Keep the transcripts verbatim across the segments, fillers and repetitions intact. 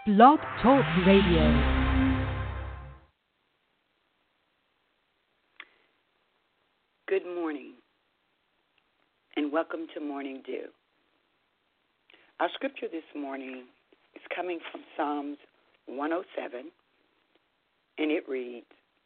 Blog Talk Radio. Good morning, and welcome to Morning Dew. Our scripture this morning is coming from Psalms one oh seven, and it reads,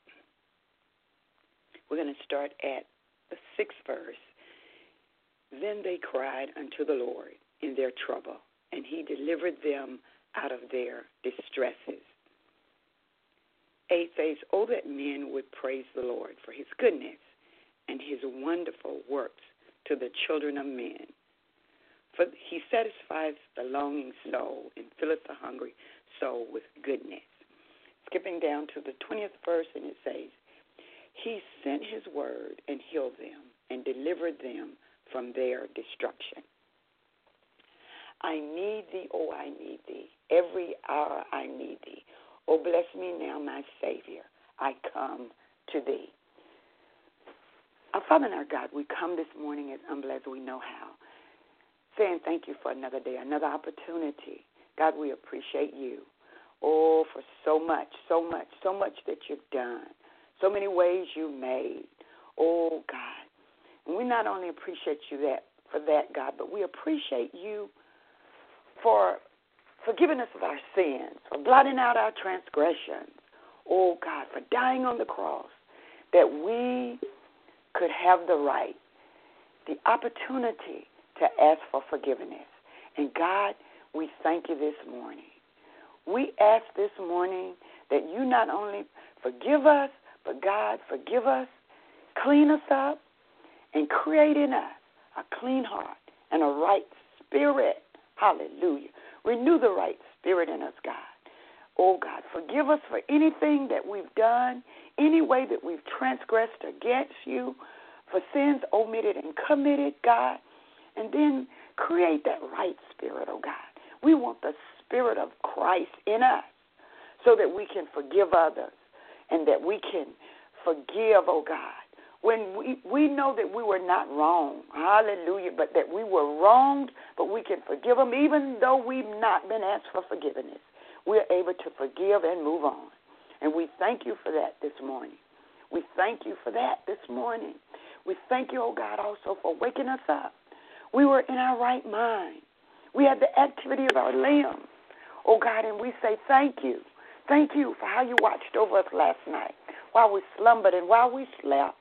we're going to start at the sixth verse. Then they cried unto the Lord in their trouble, and he delivered them out of their distresses. Eight says, oh, that men would praise the Lord for his goodness and his wonderful works to the children of men. For he satisfies the longing soul and filleth the hungry soul with goodness. Skipping down to the twentieth verse, and it says, he sent his word and healed them and delivered them from their destruction. I need thee, oh, I need thee. Every hour I need thee. Oh, bless me now, my Savior. I come to thee. Our Father and our God, we come this morning as humble as we know how, saying thank you for another day, another opportunity. God, we appreciate you. Oh, for so much, so much, so much that you've done, so many ways you made. Oh, God. And we not only appreciate you that for that, God, but we appreciate you for forgiving us of our sins, for blotting out our transgressions. Oh, God, for dying on the cross, that we could have the right, the opportunity to ask for forgiveness. And, God, we thank you this morning. We ask this morning that you not only forgive us, but, God, forgive us, clean us up, and create in us a clean heart and a right spirit. Hallelujah. Renew the right spirit in us, God. Oh, God, forgive us for anything that we've done, any way that we've transgressed against you, for sins omitted and committed, God. And then create that right spirit, oh, God. We want the spirit of Christ in us so that we can forgive others and that we can forgive, oh, God. When we, we know that we were not wrong, hallelujah, but that we were wronged, but we can forgive them even though we've not been asked for forgiveness. We're able to forgive and move on. And we thank you for that this morning. We thank you for that this morning. We thank you, oh God, also for waking us up. We were in our right mind. We had the activity of our limbs, oh God, and we say thank you. Thank you for how you watched over us last night while we slumbered and while we slept.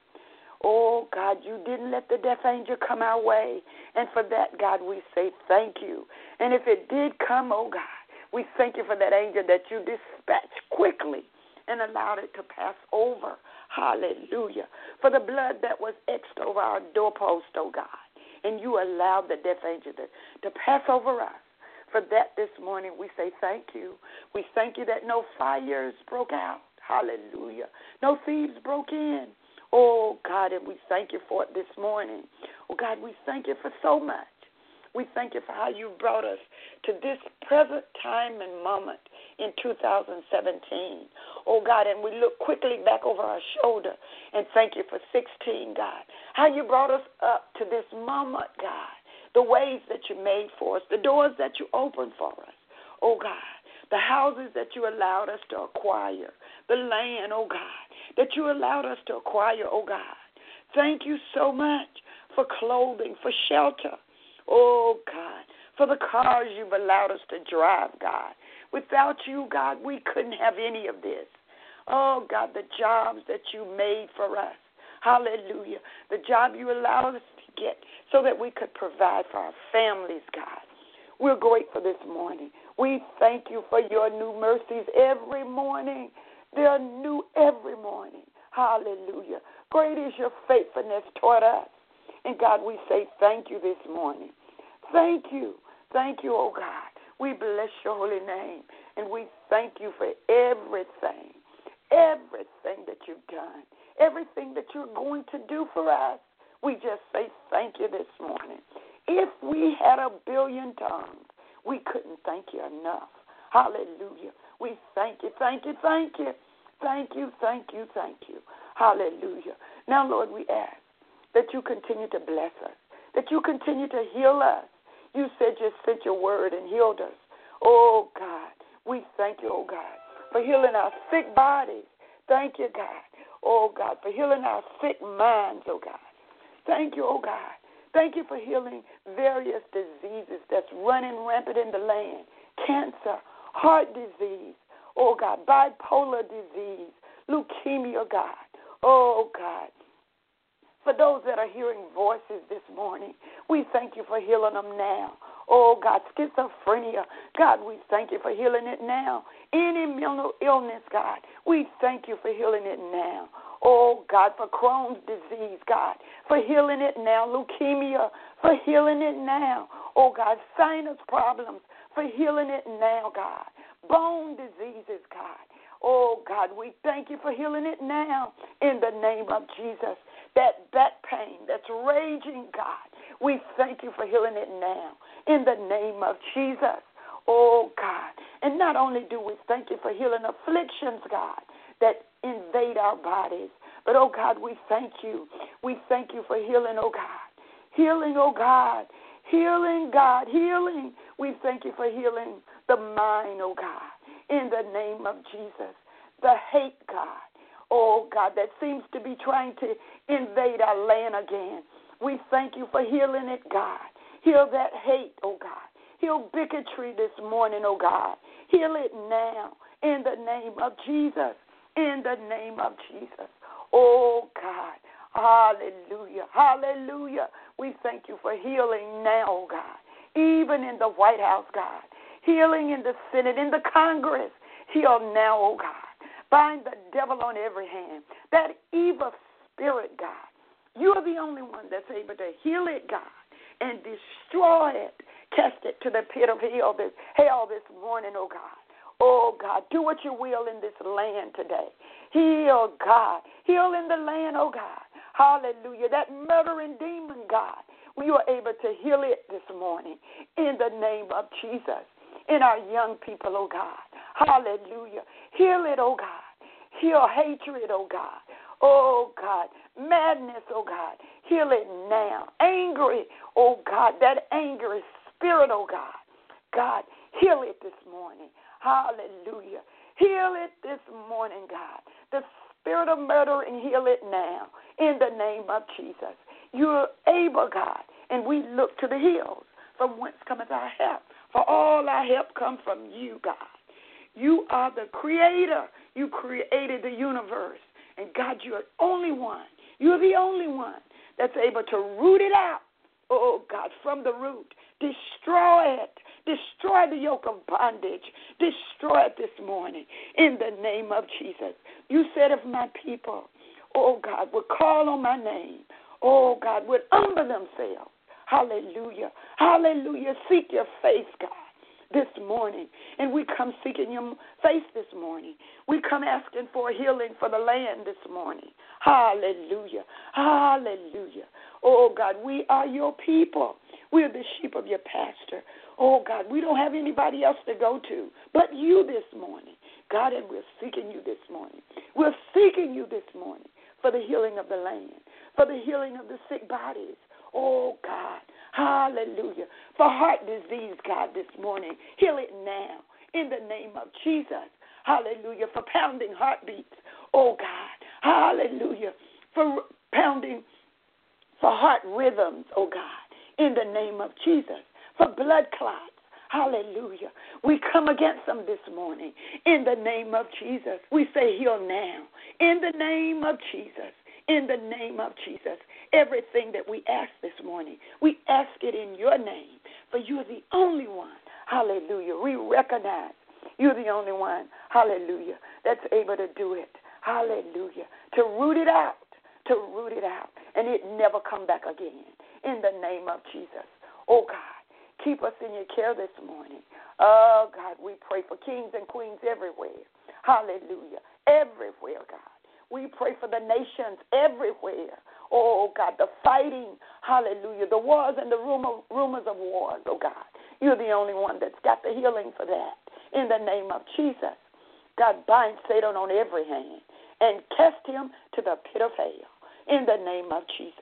Oh, God, you didn't let the death angel come our way. And for that, God, we say thank you. And if it did come, oh, God, we thank you for that angel that you dispatched quickly and allowed it to pass over. Hallelujah. For the blood that was etched over our doorpost, oh, God. And you allowed the death angel to, to pass over us. For that this morning, we say thank you. We thank you that no fires broke out. Hallelujah. No thieves broke in. Oh, God, and we thank you for it this morning. Oh, God, we thank you for so much. We thank you for how you brought us to this present time and moment in two thousand seventeen. Oh, God, and we look quickly back over our shoulder and thank you for sixteen, God. How you brought us up to this moment, God. The ways that you made for us, the doors that you opened for us. Oh, God, the houses that you allowed us to acquire, the land, oh, God, that you allowed us to acquire, oh, God. Thank you so much for clothing, for shelter, oh, God, for the cars you've allowed us to drive, God. Without you, God, we couldn't have any of this. Oh, God, the jobs that you made for us. Hallelujah. The job you allowed us to get so that we could provide for our families, God. We're grateful this morning. We thank you for your new mercies every morning. They are new every morning. Hallelujah. Great is your faithfulness toward us. And, God, we say thank you this morning. Thank you. Thank you, oh, God. We bless your holy name. And we thank you for everything, everything that you've done, everything that you're going to do for us. We just say thank you this morning. If we had a billion tongues, we couldn't thank you enough. Hallelujah. We thank you, thank you, thank you. Thank you, thank you, thank you. Hallelujah. Now, Lord, we ask that you continue to bless us, that you continue to heal us. You said you sent your word and healed us. Oh, God, We thank you, oh God, for healing our sick bodies. Thank you, God, oh God, for healing our sick minds, oh God. Thank you, oh God. Thank you for healing various diseases that's running rampant in the land. Cancer, heart disease, oh God, bipolar disease, leukemia, God. Oh God. For those that are hearing voices this morning, we thank you for healing them now. Oh, God, schizophrenia, God, we thank you for healing it now. Any mental illness, God, we thank you for healing it now. Oh, God, for Crohn's disease, God, for healing it now. Leukemia, for healing it now. Oh, God, sinus problems, for healing it now, God. Bone diseases, God. Oh, God, we thank you for healing it now in the name of Jesus. That back pain that's raging, God, we thank you for healing it now in the name of Jesus. Oh, God. And not only do we thank you for healing afflictions, God, that invade our bodies, but, oh, God, we thank you. We thank you for healing, oh, God. Healing, oh, God. Healing, God. Healing. We thank you for healing the mind, oh, God, in the name of Jesus. The hate, God. Oh, God, that seems to be trying to invade our land again. We thank you for healing it, God. Heal that hate, oh, God. Heal bigotry this morning, oh, God. Heal it now in the name of Jesus. In the name of Jesus. Oh, God. Hallelujah. Hallelujah. We thank you for healing now, oh, God. Even in the White House, God. Healing in the Senate, in the Congress. Heal now, oh, God. Bind the devil on every hand. That evil spirit, God. You're the only one that's able to heal it, God, and destroy it. Cast it to the pit of hell this, hell this morning, oh, God. Oh, God, do what you will in this land today. Heal, God. Heal in the land, oh, God. Hallelujah. That murdering demon, God, you are able to heal it this morning in the name of Jesus. In our young people, oh, God. Hallelujah. Heal it, oh, God. Heal hatred, oh, God. Oh, God. Madness, oh, God. Heal it now. Angry, oh, God. That angry spirit, oh, God. God, heal it this morning. Hallelujah. Heal it this morning, God. The spirit of murder, and heal it now in the name of Jesus. You're able, God, and we look to the hills from whence cometh our help. For all our help comes from you, God. You are the creator. You created the universe. And, God, you're the only one. You're the only one that's able to root it out, oh, God, from the root. Destroy it. Destroy the yoke of bondage. Destroy it this morning in the name of Jesus. You said if my people, oh, God, would call on my name, oh, God, would humble themselves. Hallelujah. Hallelujah. Seek your face, God, this morning. And we come seeking your face this morning. We come asking for healing for the land this morning. Hallelujah. Hallelujah. Oh, God, we are your people. We're the sheep of your pasture. Oh, God, we don't have anybody else to go to but you this morning. God, and we're seeking you this morning. We're seeking you this morning for the healing of the land, for the healing of the sick bodies. Oh, God, hallelujah. For heart disease, God, this morning, heal it now in the name of Jesus. Hallelujah. For pounding heartbeats, oh, God, hallelujah. For pounding, for heart rhythms, oh, God, in the name of Jesus. For blood clots, hallelujah. We come against them this morning in the name of Jesus. We say heal now in the name of Jesus. In the name of Jesus, everything that we ask this morning, we ask it in your name, for you're the only one, hallelujah. We recognize you're the only one, hallelujah, that's able to do it, hallelujah, to root it out, to root it out, and it never come back again, in the name of Jesus. Oh, God, keep us in your care this morning. Oh, God, we pray for kings and queens everywhere, hallelujah, everywhere, God. We pray for the nations everywhere. Oh, God, the fighting, hallelujah, the wars and the rumor, rumors of wars, oh, God. You're the only one that's got the healing for that. In the name of Jesus, God, bind Satan on every hand and cast him to the pit of hell. In the name of Jesus.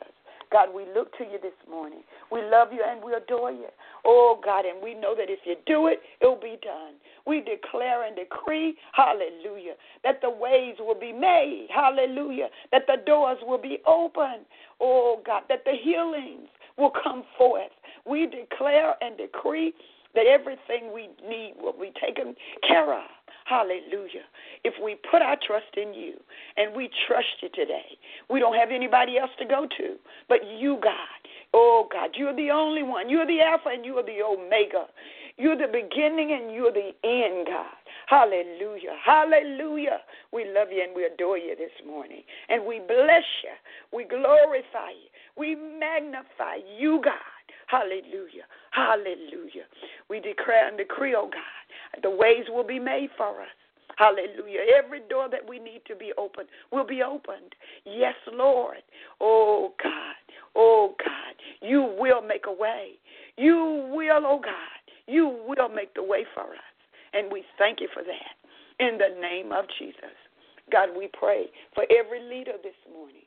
God, we look to you this morning. We love you and we adore you. Oh, God, and we know that if you do it, it will be done. We declare and decree, hallelujah, that the ways will be made, hallelujah, that the doors will be open, oh, God, that the healings will come forth. We declare and decree that everything we need will be taken care of. Hallelujah. If we put our trust in you and we trust you today, we don't have anybody else to go to but you, God. Oh, God, you're the only one. You're the Alpha and you're the Omega. You're the beginning and you're the end, God. Hallelujah. Hallelujah. We love you and we adore you this morning. And we bless you. We glorify you. We magnify you, God. Hallelujah. Hallelujah. We declare and decree, oh God, the ways will be made for us. Hallelujah. Every door that we need to be opened will be opened. Yes, Lord. Oh, God. Oh, God. You will make a way. You will, oh, God. You will make the way for us. And we thank you for that. In the name of Jesus. God, we pray for every leader this morning.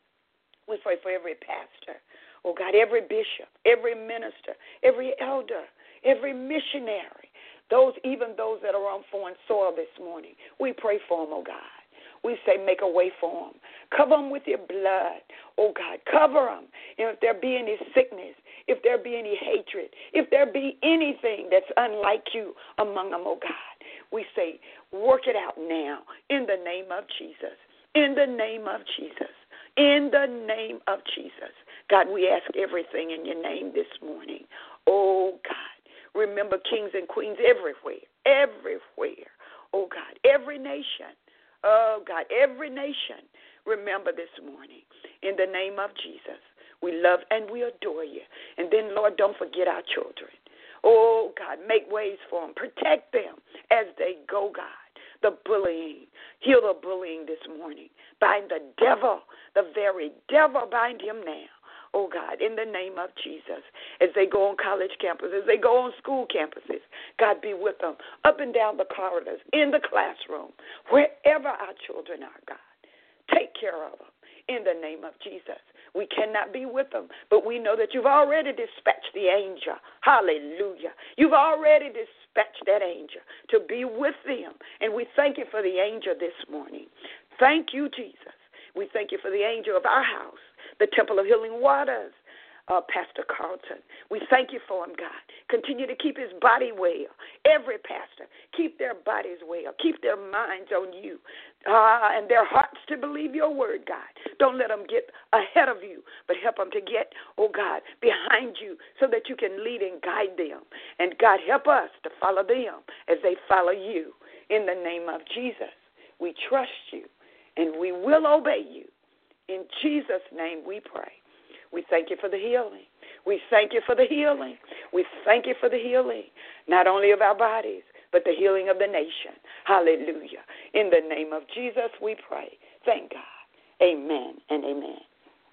We pray for every pastor. Oh, God, every bishop, every minister, every elder, every missionary, those, even those that are on foreign soil this morning. We pray for them, oh, God. We say make a way for them. Cover them with your blood, oh, God. Cover them. And if there be any sickness, if there be any hatred, if there be anything that's unlike you among them, oh, God, we say work it out now in the name of Jesus, in the name of Jesus. In the name of Jesus. God, we ask everything in your name this morning. Oh, God, remember kings and queens everywhere, everywhere. Oh, God, every nation. Oh, God, every nation. Remember this morning. In the name of Jesus, we love and we adore you. And then, Lord, don't forget our children. Oh, God, make ways for them. Protect them as they go, God. The bullying. Heal the bullying this morning. Bind the devil, the very devil, bind him now. Oh, God, in the name of Jesus, as they go on college campuses, as they go on school campuses, God, be with them up and down the corridors, in the classroom, wherever our children are, God. Take care of them in the name of Jesus. We cannot be with them, but we know that you've already dispatched the angel. Hallelujah. You've already dispatched that angel to be with them, and we thank you for the angel this morning. Thank you, Jesus. We thank you for the angel of our house, the Temple of Healing Waters, uh, Pastor Carlton. We thank you for him, God. Continue to keep his body well. Every pastor, keep their bodies well. Keep their minds on you uh, and their hearts to believe your word, God. Don't let them get ahead of you, but help them to get, oh, God, behind you so that you can lead and guide them. And, God, help us to follow them as they follow you. In the name of Jesus, we trust you. And we will obey you. In Jesus' name we pray. We thank you for the healing. We thank you for the healing. We thank you for the healing, not only of our bodies, but the healing of the nation. Hallelujah. In the name of Jesus we pray. Thank God. Amen and amen.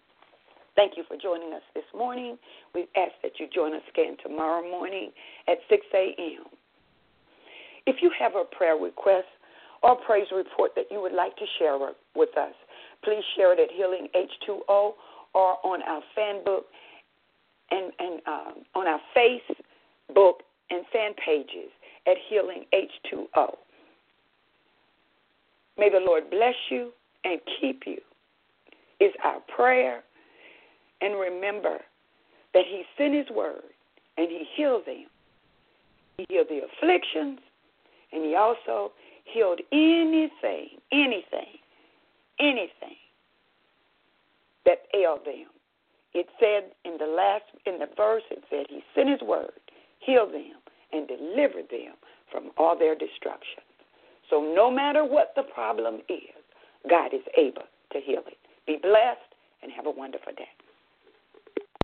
Thank you for joining us this morning. We ask that you join us again tomorrow morning at six a.m. If you have a prayer request or praise report that you would like to share with us, please share it at Healing H two O or on our fan book and, and um, on our Facebook and fan pages at Healing H two O. May the Lord bless you and keep you is our prayer. And remember that he sent his word and he healed them. He healed the afflictions, and he also healed anything, anything, anything that ailed them. It said in the last, in the verse, it said he sent his word, healed them, and delivered them from all their destructions. So no matter what the problem is, God is able to heal it. Be blessed and have a wonderful day.